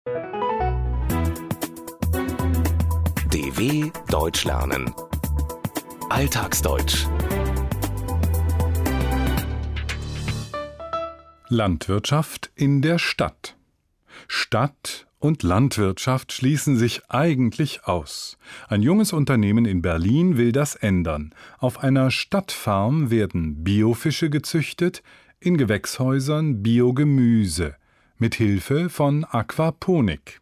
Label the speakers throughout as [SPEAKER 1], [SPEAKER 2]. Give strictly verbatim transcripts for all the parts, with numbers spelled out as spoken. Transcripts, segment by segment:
[SPEAKER 1] D W Deutsch lernen. Alltagsdeutsch.
[SPEAKER 2] Landwirtschaft in der Stadt. Stadt und Landwirtschaft schließen sich eigentlich aus. Ein junges Unternehmen in Berlin will das ändern. Auf einer Stadtfarm werden Biofische gezüchtet, in Gewächshäusern Biogemüse, mit Hilfe von Aquaponik.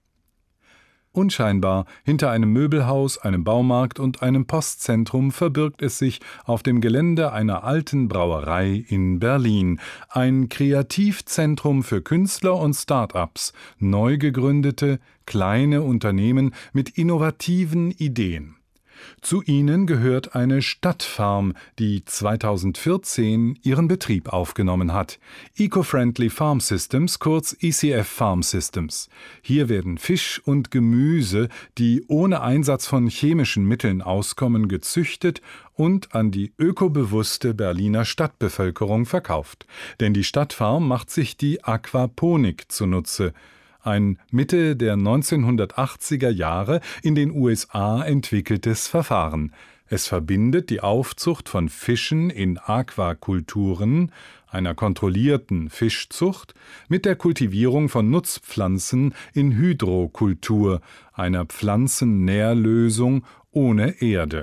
[SPEAKER 2] Unscheinbar hinter einem Möbelhaus, einem Baumarkt und einem Postzentrum verbirgt es sich auf dem Gelände einer alten Brauerei in Berlin. Ein Kreativzentrum für Künstler und Start-ups, neu gegründete, kleine Unternehmen mit innovativen Ideen. Zu ihnen gehört eine Stadtfarm, die zweitausendvierzehn ihren Betrieb aufgenommen hat. Eco-Friendly Farm Systems, kurz E C F Farm Systems. Hier werden Fisch und Gemüse, die ohne Einsatz von chemischen Mitteln auskommen, gezüchtet und an die ökobewusste Berliner Stadtbevölkerung verkauft. Denn die Stadtfarm macht sich die Aquaponik zunutze. Ein Mitte der neunzehnhundertachtziger Jahre in den U S A entwickeltes Verfahren. Es verbindet die Aufzucht von Fischen in Aquakulturen, einer kontrollierten Fischzucht, mit der Kultivierung von Nutzpflanzen in Hydrokultur, einer Pflanzennährlösung ohne Erde.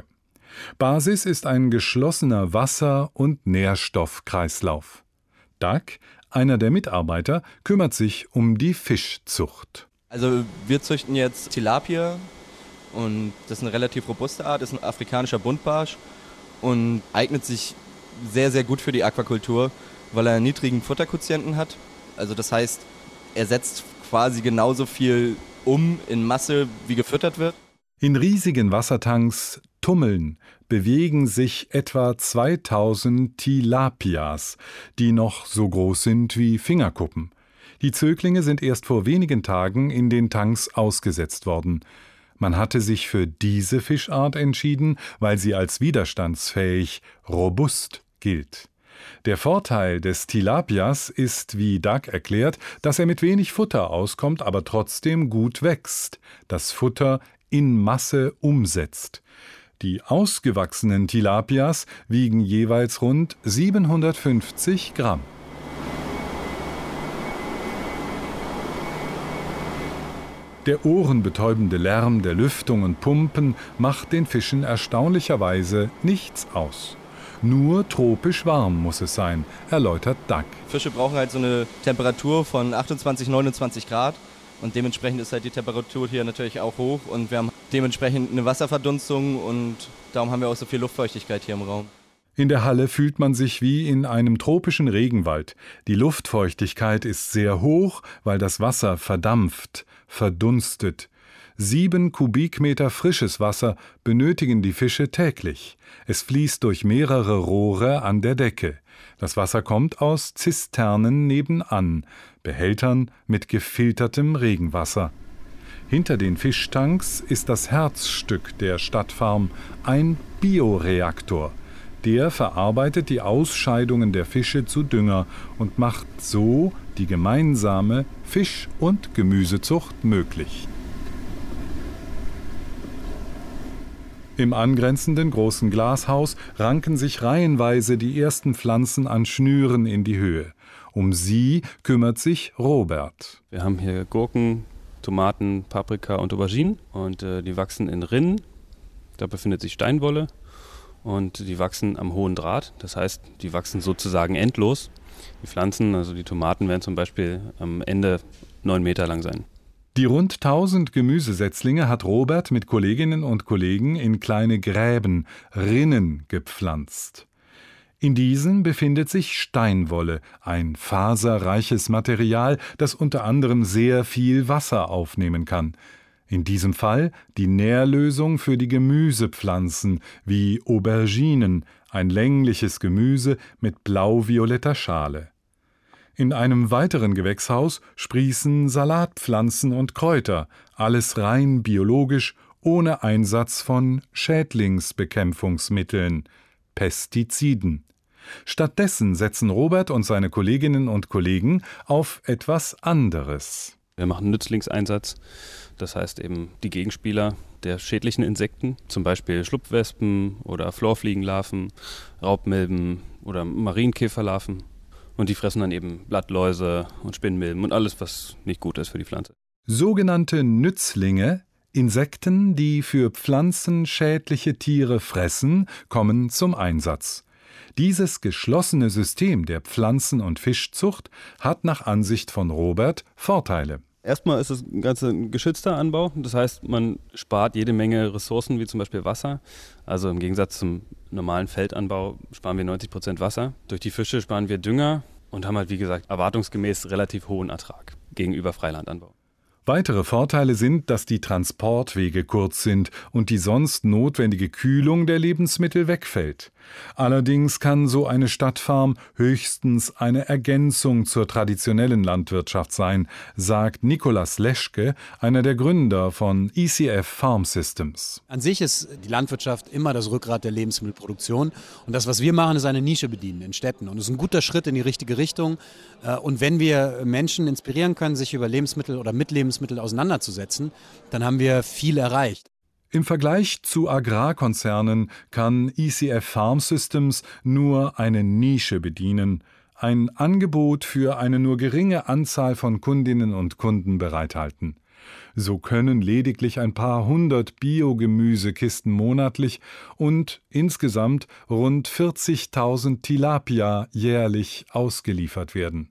[SPEAKER 2] Basis ist ein geschlossener Wasser- und Nährstoffkreislauf. Doug, einer der Mitarbeiter, kümmert sich um die Fischzucht.
[SPEAKER 3] Also wir züchten jetzt Tilapia und das ist eine relativ robuste Art, das ist ein afrikanischer Buntbarsch und eignet sich sehr, sehr gut für die Aquakultur, weil er einen niedrigen Futterquotienten hat. Also das heißt, er setzt quasi genauso viel um in Masse, wie gefüttert wird.
[SPEAKER 2] In riesigen Wassertanks tummeln, bewegen sich etwa zweitausend Tilapias, die noch so groß sind wie Fingerkuppen. Die Zöglinge sind erst vor wenigen Tagen in den Tanks ausgesetzt worden. Man hatte sich für diese Fischart entschieden, weil sie als widerstandsfähig, robust gilt. Der Vorteil des Tilapias ist, wie Doug erklärt, dass er mit wenig Futter auskommt, aber trotzdem gut wächst, das Futter in Masse umsetzt. Die ausgewachsenen Tilapias wiegen jeweils rund siebenhundertfünfzig Gramm. Der ohrenbetäubende Lärm der Lüftung und Pumpen macht den Fischen erstaunlicherweise nichts aus. Nur tropisch warm muss es sein, erläutert Doug.
[SPEAKER 3] Fische brauchen halt so eine Temperatur von achtundzwanzig, neunundzwanzig Grad. Und dementsprechend ist halt die Temperatur hier natürlich auch hoch und wir haben dementsprechend eine Wasserverdunstung und darum haben wir auch so viel Luftfeuchtigkeit hier im Raum.
[SPEAKER 2] In der Halle fühlt man sich wie in einem tropischen Regenwald. Die Luftfeuchtigkeit ist sehr hoch, weil das Wasser verdampft, verdunstet. Sieben Kubikmeter frisches Wasser benötigen die Fische täglich. Es fließt durch mehrere Rohre an der Decke. Das Wasser kommt aus Zisternen nebenan, Behältern mit gefiltertem Regenwasser. Hinter den Fischtanks ist das Herzstück der Stadtfarm, ein Bioreaktor. Der verarbeitet die Ausscheidungen der Fische zu Dünger und macht so die gemeinsame Fisch- und Gemüsezucht möglich. Im angrenzenden großen Glashaus ranken sich reihenweise die ersten Pflanzen an Schnüren in die Höhe. Um sie kümmert sich Robert.
[SPEAKER 4] Wir haben hier Gurken, Tomaten, Paprika und Auberginen und äh, die wachsen in Rinnen. Da befindet sich Steinwolle und die wachsen am hohen Draht. Das heißt, die wachsen sozusagen endlos. Die Pflanzen, also die Tomaten, werden zum Beispiel am Ende neun Meter lang sein.
[SPEAKER 2] Die rund tausend Gemüsesetzlinge hat Robert mit Kolleginnen und Kollegen in kleine Gräben, Rinnen gepflanzt. In diesen befindet sich Steinwolle, ein faserreiches Material, das unter anderem sehr viel Wasser aufnehmen kann. In diesem Fall die Nährlösung für die Gemüsepflanzen wie Auberginen, ein längliches Gemüse mit blau-violetter Schale. In einem weiteren Gewächshaus sprießen Salatpflanzen und Kräuter, alles rein biologisch, ohne Einsatz von Schädlingsbekämpfungsmitteln, Pestiziden. Stattdessen setzen Robert und seine Kolleginnen und Kollegen auf etwas anderes.
[SPEAKER 4] Wir machen Nützlingseinsatz, das heißt eben die Gegenspieler der schädlichen Insekten, zum Beispiel Schlupfwespen oder Florfliegenlarven, Raubmilben oder Marienkäferlarven. Und die fressen dann eben Blattläuse und Spinnmilben und alles, was nicht gut ist für die Pflanze.
[SPEAKER 2] Sogenannte Nützlinge, Insekten, die für Pflanzen schädliche Tiere fressen, kommen zum Einsatz. Dieses geschlossene System der Pflanzen- und Fischzucht hat nach Ansicht von Robert Vorteile.
[SPEAKER 4] Erstmal ist das Ganze ein geschützter Anbau, das heißt, man spart jede Menge Ressourcen, wie zum Beispiel Wasser. Also im Gegensatz zum normalen Feldanbau sparen wir neunzig Prozent Wasser. Durch die Fische sparen wir Dünger und haben halt, wie gesagt, erwartungsgemäß relativ hohen Ertrag gegenüber Freilandanbau.
[SPEAKER 2] Weitere Vorteile sind, dass die Transportwege kurz sind und die sonst notwendige Kühlung der Lebensmittel wegfällt. Allerdings kann so eine Stadtfarm höchstens eine Ergänzung zur traditionellen Landwirtschaft sein, sagt Nicolas Leschke, einer der Gründer von E C F Farm Systems.
[SPEAKER 5] An sich ist die Landwirtschaft immer das Rückgrat der Lebensmittelproduktion. Und das, was wir machen, ist eine Nische bedienen in Städten. Und es ist ein guter Schritt in die richtige Richtung. Und wenn wir Menschen inspirieren können, sich über Lebensmittel oder mit Lebensmitteln auseinanderzusetzen, dann haben wir viel erreicht.
[SPEAKER 2] Im Vergleich zu Agrarkonzernen kann E C F Farm Systems nur eine Nische bedienen, ein Angebot für eine nur geringe Anzahl von Kundinnen und Kunden bereithalten. So können lediglich ein paar hundert Biogemüsekisten monatlich und insgesamt rund vierzigtausend Tilapia jährlich ausgeliefert werden.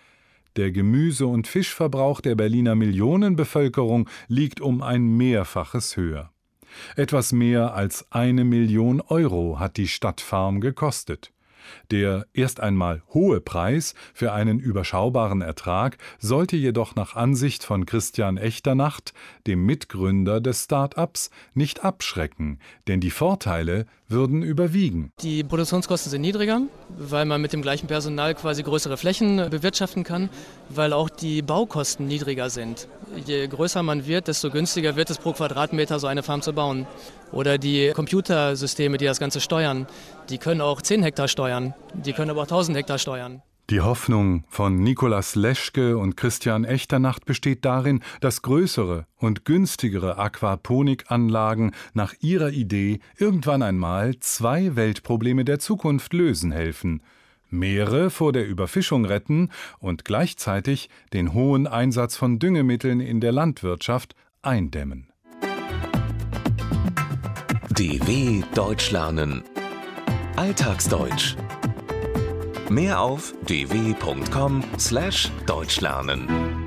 [SPEAKER 2] Der Gemüse- und Fischverbrauch der Berliner Millionenbevölkerung liegt um ein Mehrfaches höher. Etwas mehr als eine Million Euro hat die Stadtfarm gekostet. Der erst einmal hohe Preis für einen überschaubaren Ertrag sollte jedoch nach Ansicht von Christian Echternacht, dem Mitgründer des Start-ups, nicht abschrecken, denn die Vorteile würden überwiegen.
[SPEAKER 6] Die Produktionskosten sind niedriger, weil man mit dem gleichen Personal quasi größere Flächen bewirtschaften kann, weil auch die Baukosten niedriger sind. Je größer man wird, desto günstiger wird es pro Quadratmeter, so eine Farm zu bauen. Oder die Computersysteme, die das Ganze steuern, die können auch zehn Hektar steuern, die können aber auch tausend Hektar steuern.
[SPEAKER 2] Die Hoffnung von Nicolas Leschke und Christian Echternacht besteht darin, dass größere und günstigere Aquaponikanlagen nach ihrer Idee irgendwann einmal zwei Weltprobleme der Zukunft lösen helfen: Meere vor der Überfischung retten und gleichzeitig den hohen Einsatz von Düngemitteln in der Landwirtschaft eindämmen.
[SPEAKER 1] D W Deutsch lernen. Alltagsdeutsch. Mehr auf d w punkt com slash deutsch lernen.